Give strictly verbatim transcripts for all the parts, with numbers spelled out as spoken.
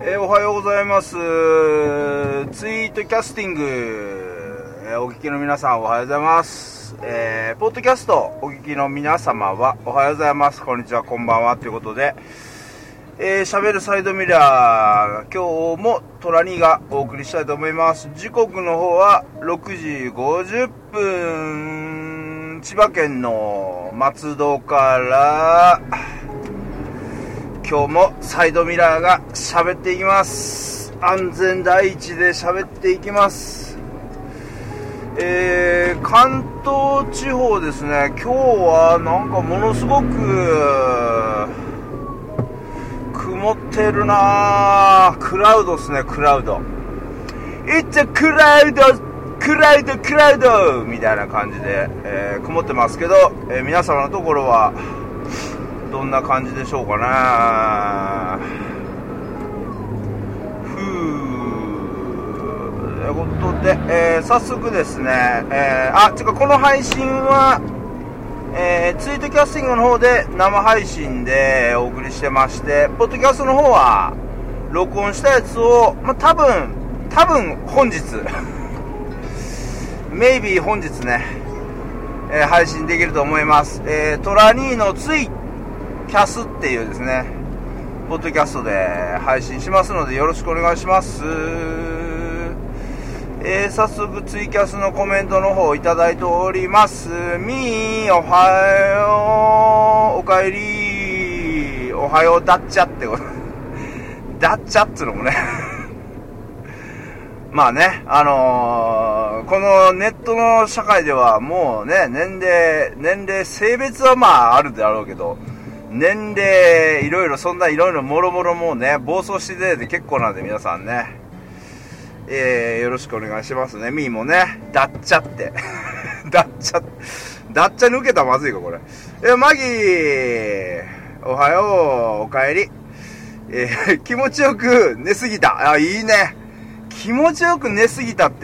えー、おはようございます。ツイートキャスティング、えー、お聞きの皆さんおはようございます。えー、ポッドキャストお聞きの皆様はおはようございます、こんにちは、こんばんはということで、えー、喋るサイドミラー、今日もトラニーがお送りしたいと思います。時刻の方はろくじごじゅっぷん、千葉県の松戸から今日もサイドミラーが喋っていきます。安全第一で喋っていきます。えー、関東地方ですね、今日はなんかものすごく曇ってるなぁ。クラウドですね、クラウド。It's a cloud! クラウドクラウドみたいな感じで、えー、曇ってますけど、えー、皆様のところはどんな感じでしょうかな。ふーということで、えー、早速ですね、えー、あ、違う、この配信は、えー、ツイートキャスティングの方で生配信でお送りしてまして、ポッドキャストの方は録音したやつを、まあ、多分多分本日maybe 本日ね、えー、配信できると思います。えー、トラニーのツイキャスっていうですねポッドキャストで配信しますのでよろしくお願いします。えー、早速ツイキャスのコメントの方いただいております。みーおはよう、おかえり、おはようだっちゃってことだっちゃっつうのもねまあね、あのー、このネットの社会ではもうね、年齢年齢性別はまああるであろうけど、年齢いろいろそんないろいろもろもろもうね暴走してて結構なんで、皆さんね、えー、よろしくお願いしますね。みーもね、だっちゃってだっちゃだっちゃ抜けたらまずいかこれ。えー、マギーおはよう、おかえり、えー、気持ちよく寝すぎた。あ、いいね、気持ちよく寝すぎたって、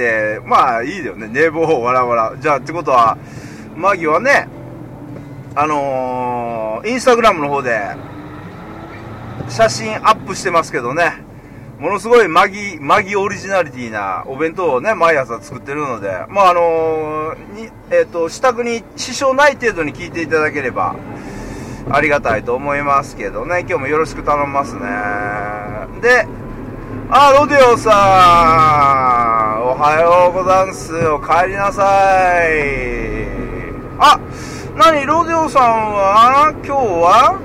まあいいだよね、寝坊わらわら。じゃあってことはマギはね、あのー、インスタグラムの方で写真アップしてますけどね、ものすごいマギマギオリジナリティなお弁当をね毎朝作ってるので、まああのー、にえっ、ー、と支度に支障ない程度に聞いていただければありがたいと思いますけどね、今日もよろしく頼みますね。で、あ、ロデオさんおはようございます、お帰りなさい。あ、なにロデオさんは今日は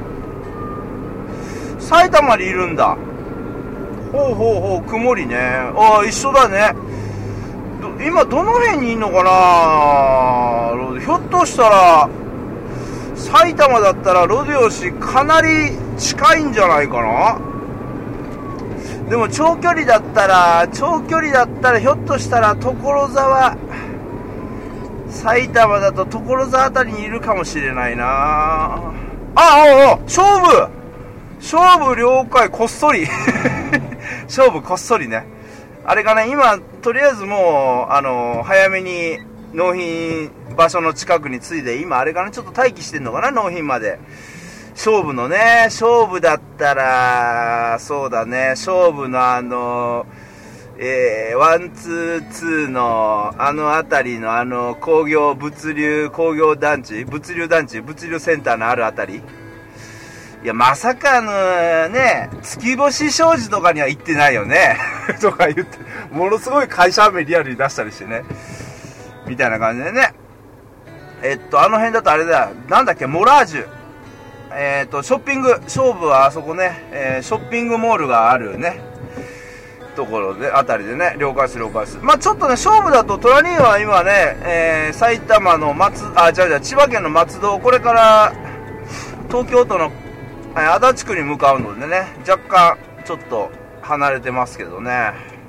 埼玉にいるんだ。ほうほうほう、曇りね。ああ、一緒だね。ど今どの辺にいんのかな。ひょっとしたら埼玉だったらロデオ氏かなり近いんじゃないかな。でも長距離だったら長距離だったらひょっとしたら所沢、埼玉だと所沢あたりにいるかもしれないな。ああ、勝負勝負了解、こっそり勝負こっそりね。あれかね、今とりあえずもうあの早めに納品場所の近くに着いで、今あれかな、ちょっと待機してんのかな、納品まで。勝負のね、勝負だったらそうだね、勝負のあのえー、ワンツーツーのあのあたりのあの工業物流工業団地物流団地物流センターのあるあたり。いや、まさかのね、月星商事とかには行ってないよねとか言って、ものすごい会社名リアルに出したりしてね、みたいな感じでね。えっとあの辺だとあれだ、なんだっけ、モラージュ、えー、っとショッピング、勝負はあそこね、えー、ショッピングモールがあるねところで、あたりでね、了解する了解する。まあちょっとね、勝負だとトラニーは今ね、えー、埼玉の松、あ、じゃあじゃあ千葉県の松戸、これから東京都の足立区に向かうのでね、若干ちょっと離れてますけどね。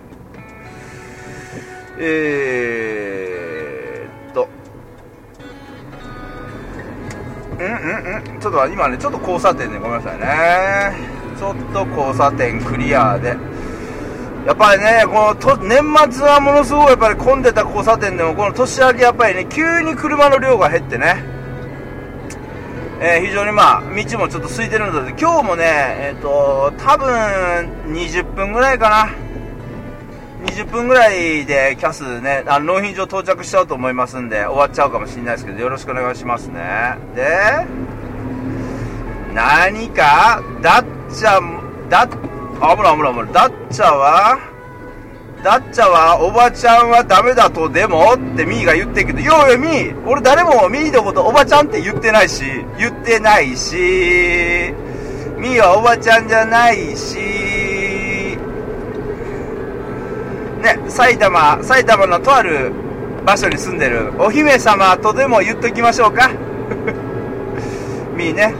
えーっとうんうんうんちょっと今ね、ちょっと交差点でごめんなさいね、ちょっと交差点クリアで、やっぱりね、このと年末はものすごいやっぱり混んでた交差点でも、この年明けやっぱりね、急に車の量が減ってね、 えー、非常にまあ、道もちょっと空いてるので、今日もね、えっと、多分、にじゅっぷんぐらいかな。にじゅっぷんぐらいでキャスね、あの納品場到着しちゃうと思いますんで、終わっちゃうかもしれないですけど、よろしくお願いしますね。で、何か、ダッチャ、ダッ、危ない危ない危ない、ダッチャは、ダッチャは、おばちゃんはダメだとでもってミーが言ってるけど、よいミー、俺誰もミーのことおばちゃんって言ってないし、言ってないし、ミーはおばちゃんじゃないし、ね、埼玉、埼玉のとある場所に住んでるお姫様とでも言っときましょうか。ミーね。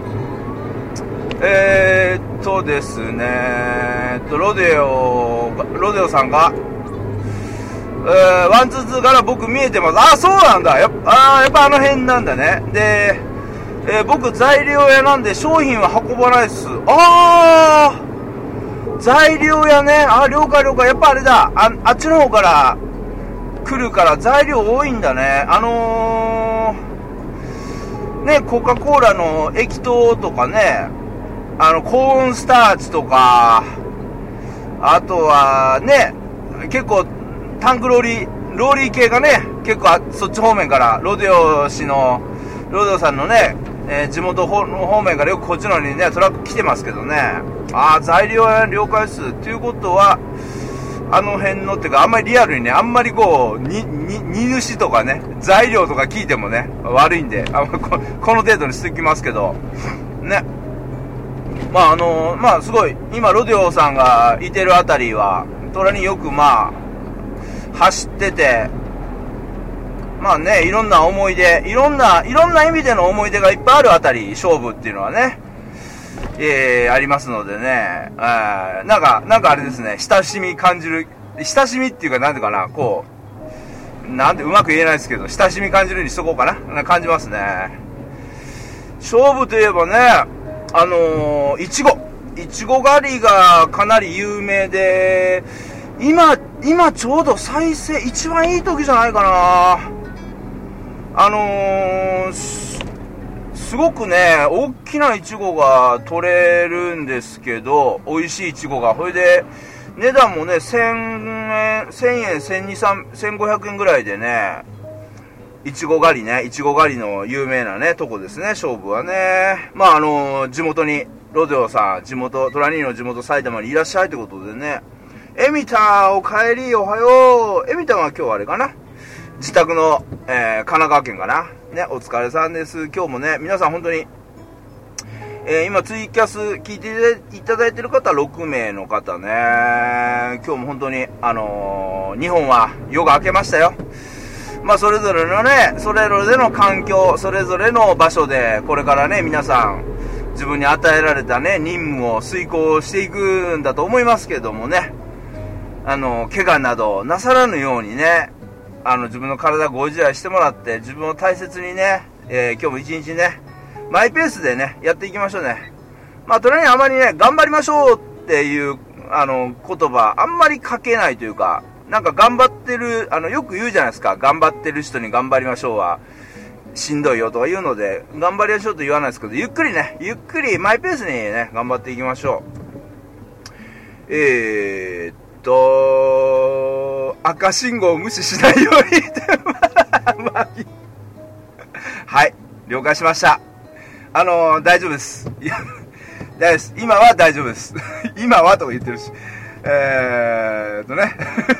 えーっとですね、えっと、ロデオ、ロデオさんが、えー、ワンツーツーから僕見えてます。あ、そうなんだ。やっぱ、あやっぱあの辺なんだね。で、えー、僕材料屋なんで商品は運ばないっす。あー材料屋ね。あ、了解了解。やっぱあれだ。あ、あっちの方から来るから材料多いんだね。あのー、ね、コカ・コーラの液糖とかね、あの、コーンスターチとか、あとはね、結構タンクローリー、ローリー系がね、結構そっち方面から、ロデオ氏の、ロデオさんのね、えー、地元方面からよくこっちのにね、トラック来てますけどね。あー、材料は了解っす。ということは、あの辺のっていうか、あんまりリアルにね、あんまりこう、に、に、荷主とかね、材料とか聞いてもね、悪いんで、あこ、この程度にしてきますけど、ね。まああのー、まあすごい、今ロデオさんがいてるあたりは、虎によくまあ、走ってて、まあね、いろんな思い出、いろんな、いろんな意味での思い出がいっぱいあるあたり、勝負っていうのはね、えー、ありますのでね、あなんか、なんかあれですね、親しみ感じる、親しみっていうかなんていうかな、こう、なんてうまく言えないですけど、親しみ感じるにしとこうかな、な感じますね。勝負といえばね、あのー、いちご、いちご狩りがかなり有名で、今、今ちょうど再生、一番いい時じゃないかな。あのー、す、すごくね、大きないちごが取れるんですけど、美味しいいちごが。ほいで、値段もね、せんえん、せんえん、せんにひゃく、せんごひゃくえんぐらいでね、いちご狩りね、いちご狩りの有名なね、とこですね、勝負はね。まあ、あのー、地元に、ロデオさん、地元、トラニーの地元埼玉にいらっしゃいということでね、エミタお帰り、おはよう。エミタは今日あれかな、自宅の、えー、神奈川県かな。ね、お疲れさんです。今日もね、皆さん本当に、えー、今ツイキャス聞いていただいている方ろくめいの方ね、今日も本当に、あのー、日本は夜が明けましたよ。まあ、それぞれのね、それぞれの環境、それぞれの場所で、これからね、皆さん、自分に与えられたね、任務を遂行していくんだと思いますけどもね、あの、怪我などなさらぬようにね、あの、自分の体ご自愛してもらって、自分を大切にね、えー、今日も一日ね、マイペースでね、やっていきましょうね。まあ、とりあえずあまりね、頑張りましょうっていう、あの、言葉、あんまり書けないというか、なんか頑張ってる、あの、よく言うじゃないですか、頑張ってる人に頑張りましょうは、しんどいよとか言うので、頑張りましょうと言わないですけど、ゆっくりね、ゆっくりマイペースにね、頑張っていきましょう。えーっと、赤信号を無視しないように、はい、了解しました。あのー、大丈夫です。いや、大丈夫です。今は大丈夫です。今はとか言ってるし。えーっとね。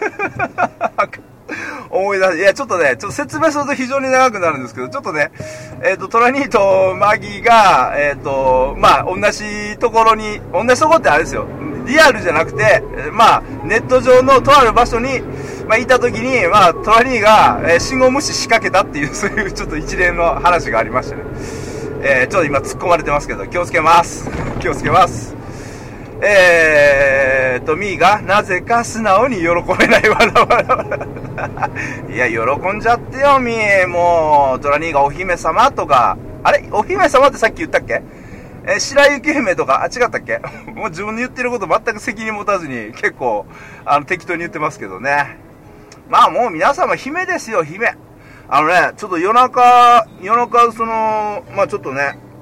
思い出す。いや、ちょっとね、ちょっと説明すると非常に長くなるんですけど、ちょっとね、えっと、トラニーとマギーが、えっと、まあ、同じところに、同じところってあれですよ。リアルじゃなくて、まあ、ネット上のとある場所に、まあ、いたときに、まあ、トラニーが、えー、信号無視仕掛けたっていう、そういうちょっと一連の話がありましてね。えー、ちょっと今突っ込まれてますけど、気をつけます。気をつけます。えーと、ミーが、なぜか素直に喜べない。わらわらわら。いや、喜んじゃってよ、ミー。もう、トラニーがお姫様とか、あれお姫様ってさっき言ったっけ？えー、白雪姫とか、あ、違ったっけ？もう自分の言ってること全く責任持たずに、結構、あの、適当に言ってますけどね。まあもう皆様姫ですよ、姫。あのね、ちょっと夜中、夜中、その、まあちょっとね、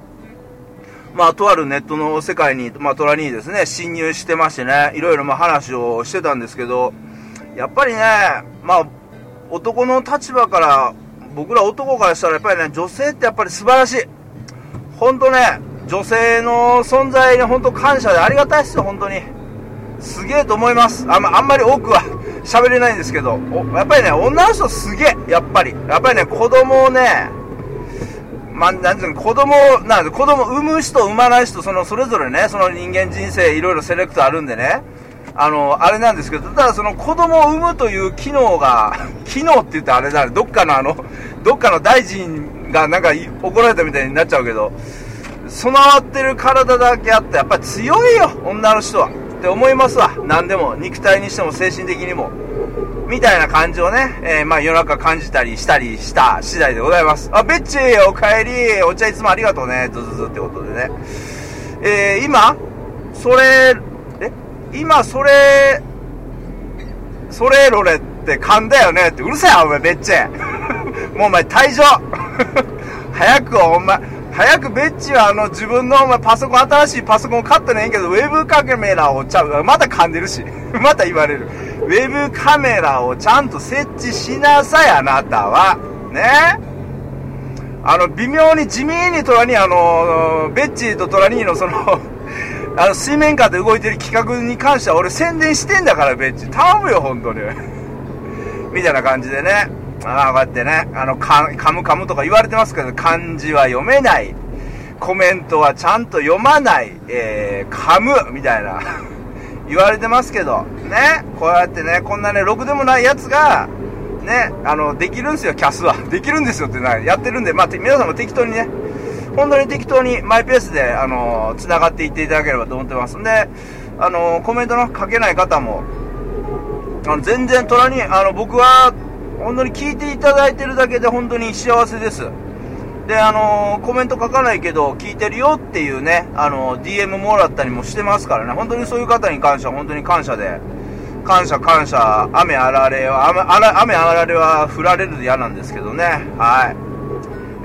まあ、とあるネットの世界に、まあ、トラにですね、侵入してましてね、いろいろまあ話をしてたんですけど、やっぱりね、まあ、男の立場から、僕ら男からしたらやっぱりね、女性ってやっぱり素晴らしい。ほんとね、女性の存在にほんと感謝でありがたいっすよ、ほんとに。すげえと思います。あんま、あんまり多くは喋れないんですけど、やっぱりね、女の人すげえ、やっぱり。やっぱりね、子供をね、まあ、なんていうの、子供、なんで、子供産む人、産まない人、その、それぞれね、その人間人生、いろいろセレクトあるんでね、あの、あれなんですけど、ただその子供を産むという機能が、機能って言ってあれだね、どっかのあの、どっかの大臣がなんか怒られたみたいになっちゃうけど、備わってる体だけあって、やっぱり強いよ、女の人は。って思いますわ。何でも、肉体にしても精神的にも。みたいな感じをね、えー、まあ夜中感じたりしたりした次第でございます。あ、ベッチー、おかえり、お茶いつもありがとうね、ズズズってことでね。えー、今、それ、え今、それ、それろれって噛んだよねって、うるさいお前、ベッチー。もうお前、退場早く、お前、早くベッチはあの、自分のお前パソコン、新しいパソコン買ったねんけど、ウェブカメラをちゃう、また噛んでるし、また言われる。ウェブカメラをちゃんと設置しなさい、あなたは。ね。あの、微妙に地味にトラニー、あの、ベッチとトラニーのその、あの、水面下で動いてる企画に関しては俺宣伝してんだから、ベッチ。頼むよ、本当に。みたいな感じでね。ああ、こうやってね、あの、か、カムカムとか言われてますけど、漢字は読めない。コメントはちゃんと読まない。えー、カムみたいな。言われてますけど、ね、こうやってね、こんなね、ろくでもないやつが、ね、あの、できるんですよ、キャスは。できるんですよってな、やってるんで、まあ、皆さんも適当にね、本当に適当にマイペースで、あの、繋がっていっていただければと思ってますんで、あの、コメントの書けない方も、あの、全然虎に、あの、僕は、本当に聞いていただいてるだけで本当に幸せです。で、あのー、コメント書かないけど聞いてるよっていうね、あのー、ディーエム もらったりもしてますからね、本当にそういう方に関しては本当に感謝で、感謝感謝、雨あられは、雨あら、雨あられは降られるで嫌なんですけどね、はい。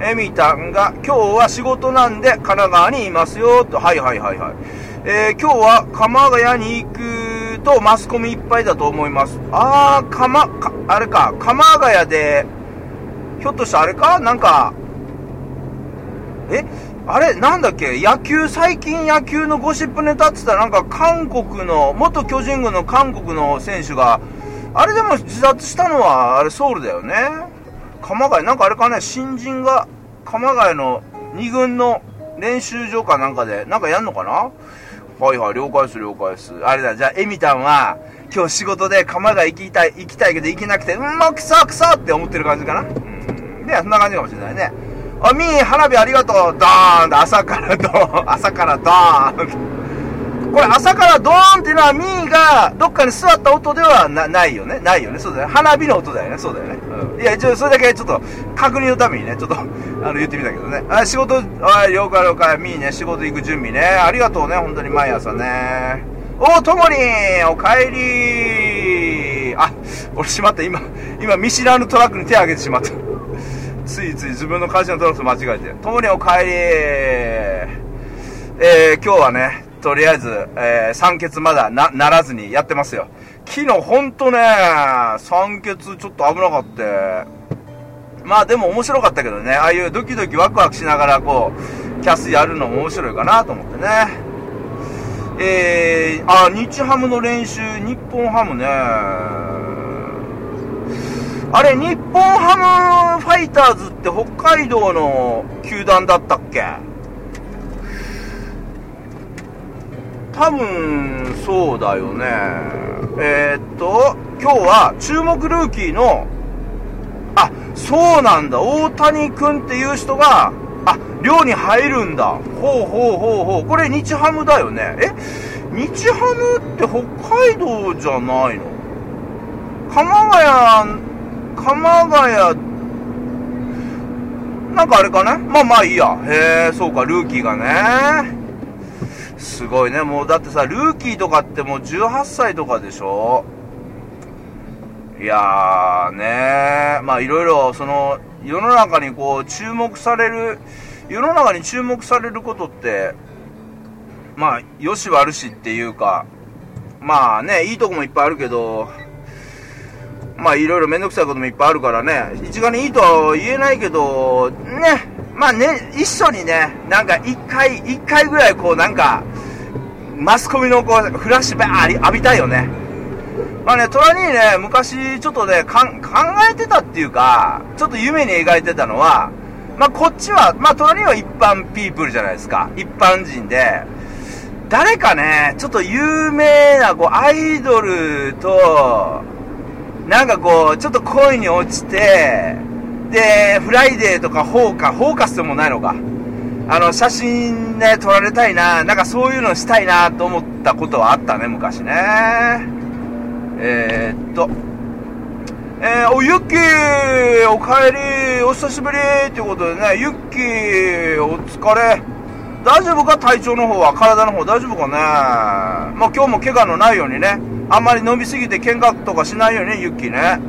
エミタンが、今日は仕事なんで神奈川にいますよ、と、はいはいはいはい。えー、今日は鎌ヶ谷に行くとマスコミいっぱいだと思います。あー、鎌、か、あれか、鎌ヶ谷で、ひょっとしてあれかなんか、えあれなんだっけ野球、最近野球のゴシップネタって言ったらなんか韓国の、元巨人軍の韓国の選手が、あれでも自殺したのはあれソウルだよね。鎌ヶ谷、なんかあれかね、新人が鎌ヶ谷のに軍の練習場かなんかで、なんかやんのかな。はいはい、了解です、了解です。あれだ、じゃあ、エミタンは、今日仕事で鎌ヶ谷行きたい、行きたいけど行けなくて、うん、もうくそくそって思ってる感じかな。うん。ね、そんな感じかもしれないね。あ、ミー、花火ありがとう、ドーンって朝からドーン、朝からドーン。これ、朝からドーンっていうのは、ミーがどっかに座った音では な, ないよね。ないよね。そうだよね。花火の音だよね。そうだよね。うん。いや、一応、それだけちょっと、確認のためにね、ちょっと、あの、言ってみたけどね。あ、仕事、あ、了解了解。ミーね、仕事行く準備ね。ありがとうね、本当に毎朝ね。お、ともりん、おかえりー。あ、俺しまった。今、今、見知らぬトラックに手を挙げてしまった。ついつい自分の会社のトラックと間違えて。ともりん、おかえりー。えー、今日はね、とりあえず、えー、酸欠まだな、ならずにやってますよ。昨日ほんとね、酸欠ちょっと危なかった。まあでも面白かったけどね、ああいうドキドキワクワクしながらこう、キャスやるのも面白いかなと思ってね。えー、あ、日ハムの練習、日本ハムね。あれ、日本ハムファイターズって北海道の球団だったっけ？多分、そうだよね。えー、っと、今日は注目ルーキーの、あ、そうなんだ、大谷くんっていう人が、あ、寮に入るんだ。ほうほうほうほう。これ日ハムだよね。え？日ハムって北海道じゃないの？鎌ヶ谷、鎌ヶ谷、なんかあれかね？まあまあいいや。へえ、そうか、ルーキーがね。すごいね。もうだってさ、ルーキーとかってもうじゅうはっさいとかでしょ？いやーねー、まあいろいろその世の中にこう注目される、世の中に注目されることってまあ、よし悪しっていうか、まあね、いいとこもいっぱいあるけど、まあいろいろめんどくさいこともいっぱいあるからね、一概にいいとは言えないけど、ね、まあね、一緒にね、なんか一回、一回ぐらいこうなんか、マスコミのこう、フラッシュバーン浴びたいよね。まあね、トラ兄ね、昔ちょっとね、かん考えてたっていうか、ちょっと夢に描いてたのは、まあこっちは、まあトラ兄は一般ピープルじゃないですか。一般人で、誰かね、ちょっと有名なこうアイドルと、なんかこう、ちょっと恋に落ちて、で、フライデーとかフォーカ、フォーカスでもないのか。あの、写真ね、撮られたいな、なんかそういうのしたいなと思ったことはあったね、昔ね。えー、っと、えー、お、ユッキー、おかえり、お久しぶりっていうことでね、ユッキー、お疲れ。大丈夫か、体調の方は、体の方大丈夫かね。まあ今日も怪我のないようにね、あんまり伸びすぎて喧嘩とかしないようにね、ユッキーね。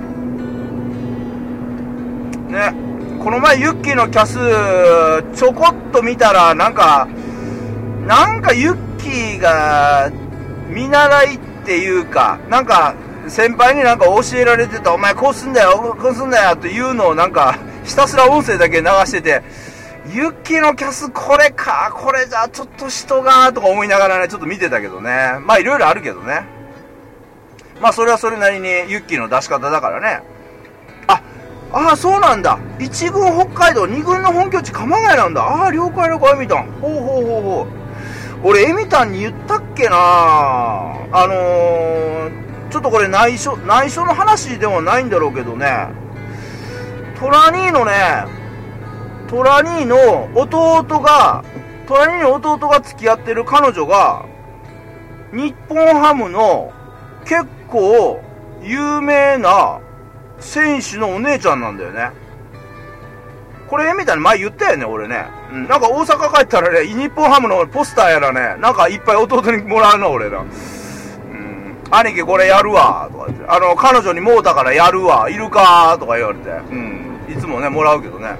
ね、この前ユッキーのキャスちょこっと見たら、なんかなんかユッキーが見習いっていうか、なんか先輩になんか教えられてた、お前こうすんだよこうすんだよっていうのをなんかひたすら音声だけ流してて、ユッキーのキャスこれか、これじゃちょっと人がとか思いながらね、ちょっと見てたけどね。まあいろいろあるけどね。まあそれはそれなりにユッキーの出し方だからね。あ、ああそうなんだ。いちぐん北海道、にぐんの本拠地鎌ヶ谷なんだ。ああ了解了解、エミタン。ほうほうほうほう。俺エミタンに言ったっけなあ。あのー、ちょっとこれ内緒、内緒の話ではないんだろうけどね。トラ兄のね、トラ兄の弟が、トラ兄の弟が付き合ってる彼女が、日本ハムの結構有名な選手のお姉ちゃんなんだよね。これみたいに前言ったよね、俺ね。うん、なんか大阪帰ったらね、日本ハムのポスターやらね、なんかいっぱい弟にもらうの、俺ら。うん、兄貴これやるわ、とか言って。あの、彼女にもうだからやるわ、いるか、とか言われて。うん、いつもね、もらうけどね。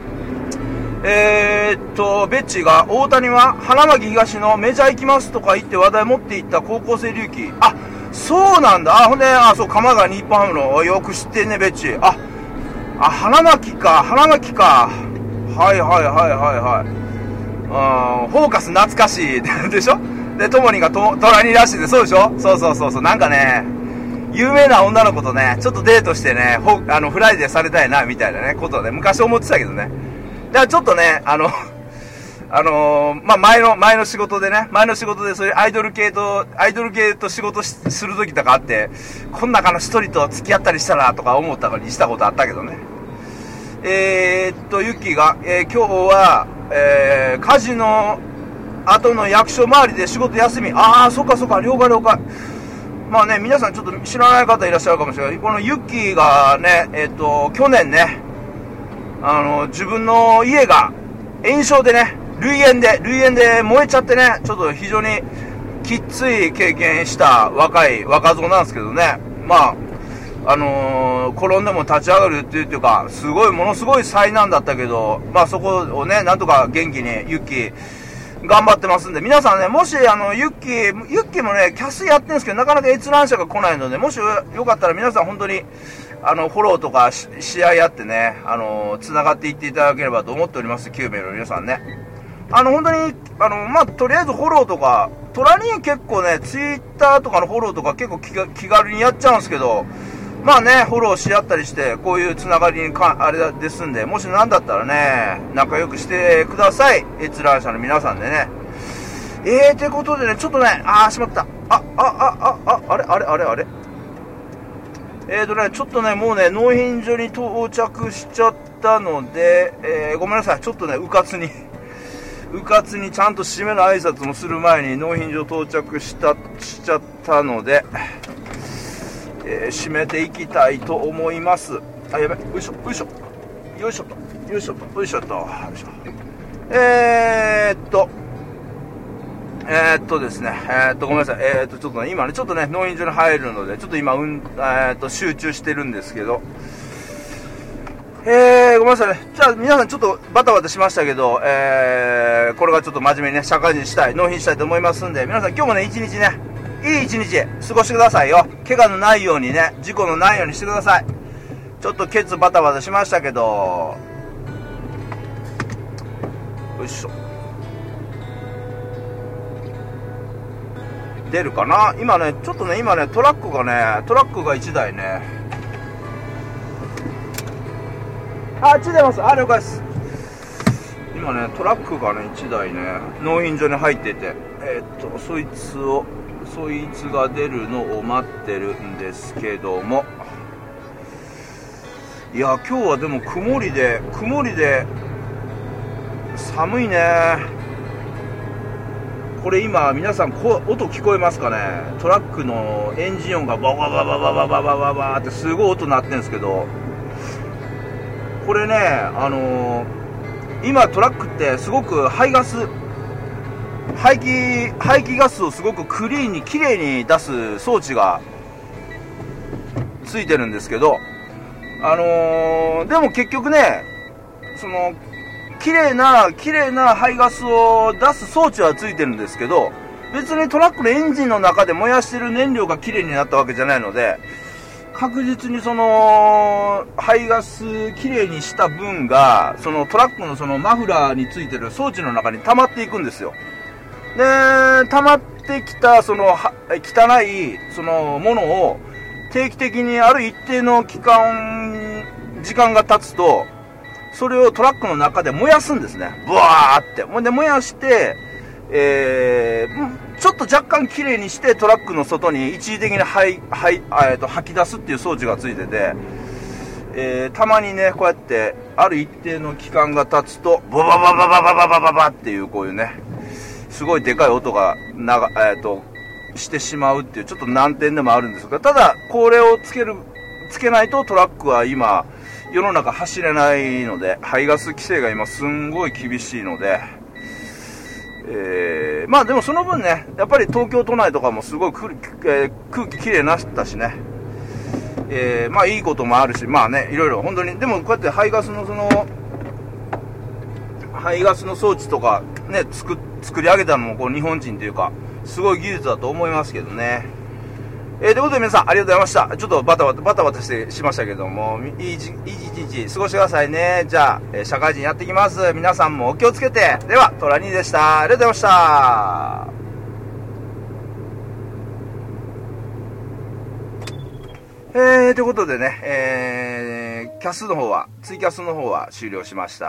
えーっと、ベッチーが、大谷は花巻東のメジャー行きますとか言って話題持っていった高校生隆起。あ、そうなんだ。あ、ほんで、あ、そう、鎌ヶ谷日本ハムの、よく知ってんね、ベッチー。あ、あ、花巻か、花巻か。はいはいはいはいはい。うん、フォーカス懐かしい。でしょで、ともにがと、トラニらしいで、そうでしょそうそうそうそう。なんかね、有名な女の子とね、ちょっとデートしてね、ほあの、フライデーされたいな、みたいなね、ことで、昔思ってたけどね。だからちょっとね、あの、あのー、まあ、前の、前の仕事でね、前の仕事でそういうアイドル系と、アイドル系と仕事しする時とかあって、こん中の一人と付き合ったりしたらとか思ったりしたことあったけどね。えー、っと、ユッキーが、えー、今日は、えー、火事の後の役所周りで仕事休み。あー、そっかそっか、了解了解。まあね、皆さんちょっと知らない方いらっしゃるかもしれない。このユッキーがね、えー、っと、去年ね、あの、自分の家が炎症でね、類煙で、類煙で燃えちゃってね、ちょっと非常にきっつい経験した若い、若造なんですけどね。まあ、あのー、転んでも立ち上がるっていうか、すごい、ものすごい災難だったけど、まあそこをね、なんとか元気にユッキー頑張ってますんで、皆さんね、もしあの、ユッキー、ユッキーもね、キャスやってるんですけど、なかなか閲覧者が来ないので、もしよかったら皆さん本当に、あの、フォローとかし試合やってね、あの、繋がっていっていただければと思っております、きゅうめいの皆さんね。あの、本当に、あの、まあ、とりあえずフォローとか、トラに結構ね、ツイッターとかのフォローとか結構気が気軽にやっちゃうんですけど、まあね、フォローし合ったりして、こういう繋がりにか、あれですんで、もしなんだったらね、仲良くしてください。閲覧者の皆さんでね。えー、ってことでね、ちょっとね、あー、しまった。あ、あ、あ、あ、あ、あれ、あれ、あれ、あれ。えーとね、ちょっとね、もうね、納品所に到着しちゃったので、えー、ごめんなさい。ちょっとね、うかつに、うかつにちゃんと締めの挨拶もする前に納品所到着した、しちゃったので、えー、締めていきたいと思います。あ、やべ、よいしょ、よいしょ、よいしょと、よいしょと、よいしょと、よいしょ。えーっと、えー、っとですね、えー、っと、ごめんなさい、えー、っと、ちょっとね、今ね、ちょっとね、納品所に入るので、ちょっと今、うん、えー、っと、集中してるんですけど、 えー、ごめんなさいね。じゃあ皆さんちょっとバタバタしましたけど、えー、これがちょっと真面目にね、社会人したい、納品したいと思いますんで、皆さん今日もね、一日ね、いい一日過ごしてくださいよ。怪我のないようにね、事故のないようにしてください。ちょっとケツバタバタしましたけど、よいしょ。出るかな今ね、ちょっとね、今ね、トラックがね、トラックがいちだいね。あ、あっち出ます。あ、了解です。今ね、トラックがね、いちだいね、納品所に入ってて、えー、っと、そいつを、そいつが出るのを待ってるんですけども、いや、今日はでも曇りで、曇りで、寒いね。これ今、皆さんこ、音聞こえますかね？トラックのエンジン音がババババババババババってすごい音鳴ってるんですけど、これね、あのー、今トラックってすごく排ガス、排気、排気ガスをすごくクリーンにきれいに出す装置がついてるんですけど、あのー、でも結局ね、その、綺麗な、綺麗な排ガスを出す装置はついてるんですけど、別にトラックのエンジンの中で燃やしてる燃料が綺麗になったわけじゃないので、確実にその、排ガス綺麗にした分が、そのトラックのそのマフラーについてる装置の中に溜まっていくんですよ。で、溜まってきた、その、汚い、その、ものを、定期的にある一定の期間、時間が経つと、それをトラックの中で燃やすんですね。ブワーって。ほんで燃やして、えー、ちょっと若干綺麗にしてトラックの外に一時的に吐い、吐い、えーと、吐き出すっていう装置がついてて、えー、たまにね、こうやって、ある一定の期間が経つと、ババババババババババっていうこういうね、すごいでかい音がなが、えーと、してしまうっていう、ちょっと難点でもあるんですが、ただ、これをつける、つけないとトラックは今、世の中走れないので、排ガス規制が今すんごい厳しいので、えー、まあでもその分ね、やっぱり東京都内とかもすごい空気、えー、空気きれいになったしね、えー、まあいいこともあるし、まあね、いろいろ本当に、でもこうやって排ガスのその、排ガスの装置とかね、作、作り上げたのもこう日本人というか、すごい技術だと思いますけどね。えー、ということで皆さんありがとうございました。ちょっとバタバタ、バタバタしてしましたけども、いい一日過ごしてくださいね。じゃあ、えー、社会人やっていきます。皆さんもお気をつけて。では、トラニーでした。ありがとうございました。えー、ということでね、えー、キャスの方は、ツイキャスの方は終了しました。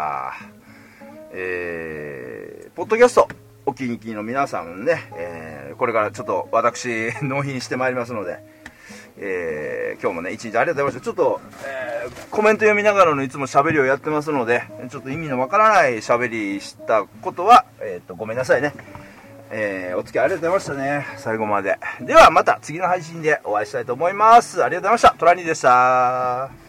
えー、ポッドキャスト。お気に入りの皆さんね、えー、これからちょっと私納品してまいりますので、えー、今日もね一日ありがとうございました。ちょっと、えー、コメント読みながらのいつも喋りをやってますので、ちょっと意味のわからない喋りしたことは、えー、とごめんなさいね。えー、お付き合いありがとうございましたね、最後まで。ではまた次の配信でお会いしたいと思います。ありがとうございました。トラニーでした。